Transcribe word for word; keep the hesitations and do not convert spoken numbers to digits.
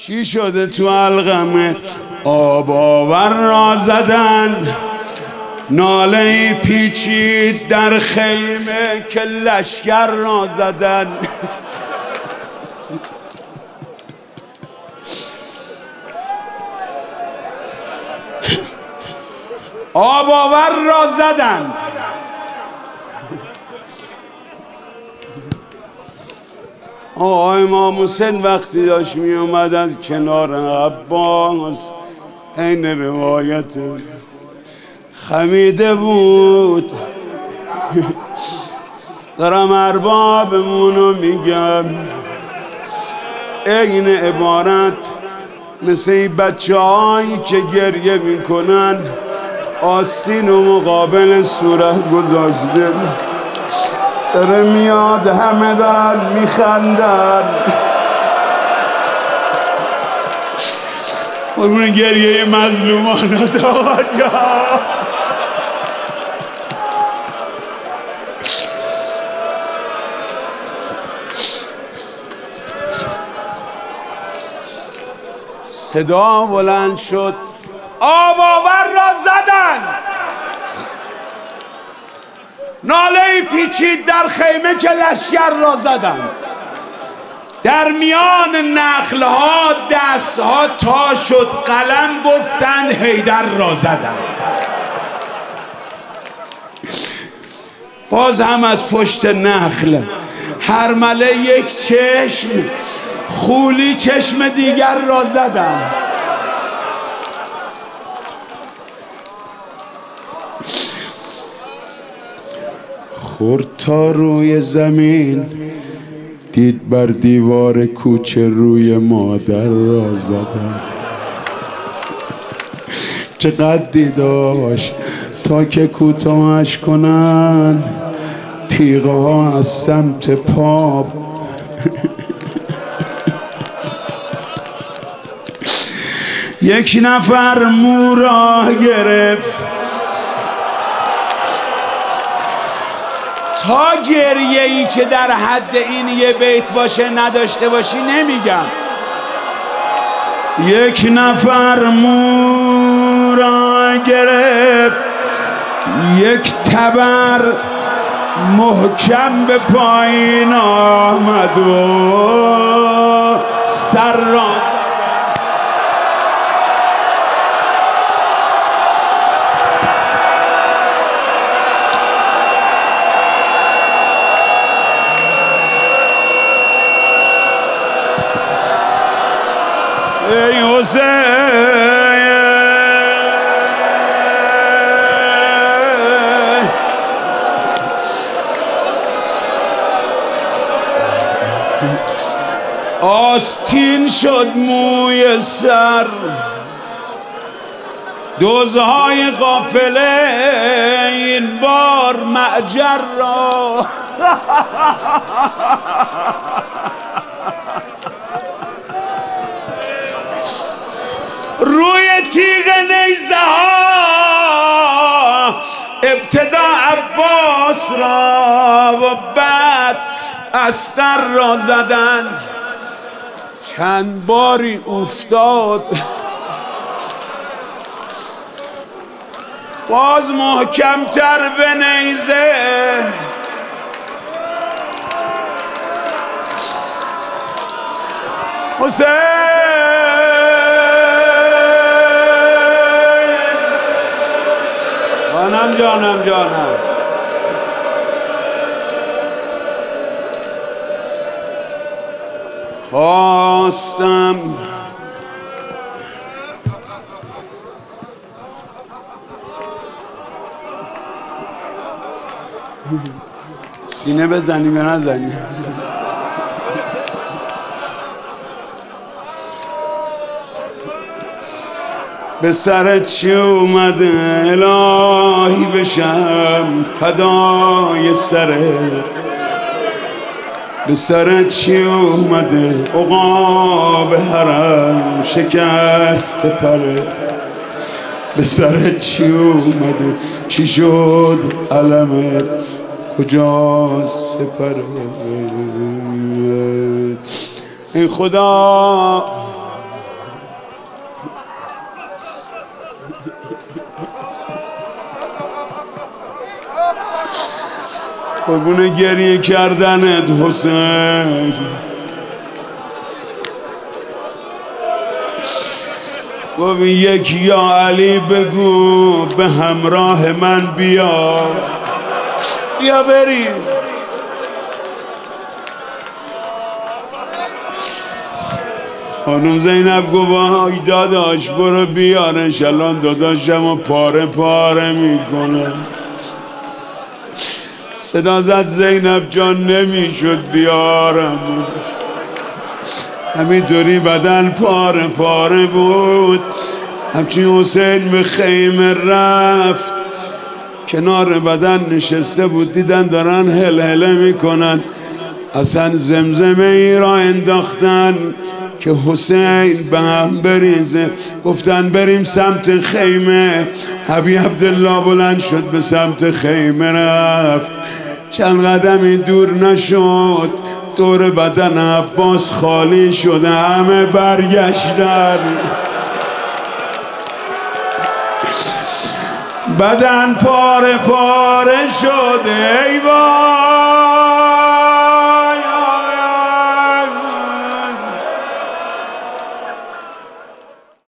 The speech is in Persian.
چی شده تو الغمه؟ آب آور را زدند، ناله پیچید در خیمه که لشگر را زدند. آب آور را زدند. آقا امام حسین وقتی داشت می اومد از کنار عباس، این روایت خمیده بود. دارم اربابمونو میگم، این عبارت مثل این بچه هایی که گریه میکنن آستین و مقابل صورت گذاشته، داره میاد همه دارن میخندن. قربون گریه مظلومانت آقا جان. صدا بلند شد، آب آور را زدند، ناله پیچید در خیمه که لشگر را زدند. در میان نخلها دستها تا شد قلم گفتند حیدر را زدند. باز هم از پشت نخل هرمله یک چشم، خولی چشم دیگر را زدند. خورد تا روی زمین، دید بر دیوار کوچه روی مادر را زدن. چه قدی داشت تا که کوتاهش کنن، تیغه ها از سمت پا. یک نفر مو را گرفت، تا گریه ای که در حد این یه بیت باشه نداشته باشی نمیگم. یک نفر مو را گرفت، یک تبر محکم به پایین آمد و سر را ای حسین. آستین شد موی سر، دوزهای قافله این بار معجر را روی تیغ نیزه ها، ابتدا عباس را و بعد اصغر را زدن. چند باری افتاد، باز محکم تر به نیزه. حسین جانم جانم جانم خواستم سینه بزنیم یا نزنیم؟ به سرت چی اومده الهی بشم فدای سرت؟ به سرت چی اومده عقاب حرم شکست پرت؟ به سرت چی اومده چی شد علمت کجاست سپرت؟ ای خدا قربون گریه کردنت حسین. گفت یک یا علی بگو به همراه من بیا، بیا بریم. خانم زینب گفت وای داداش برو بیارش، الان داداشم رو پاره پاره میکنه. صدا زد زینب جان نمیشد بیارم، همینطوری بدن پاره پاره بود. همچین حسین به خیمه رفت، کنار بدن نشسته بود، دیدن دارن هل هله میکنن، اصلا زمزمه ای را انداختن که حسین به هم بریزه. گفتن بریم سمت خیمه. ابی عبدالله بلند شد به سمت خیمه رفت، چند قدمی دور نشد دور بدن عباس خالی شده، همه برگشتن، بدن پاره پاره شده. ای وای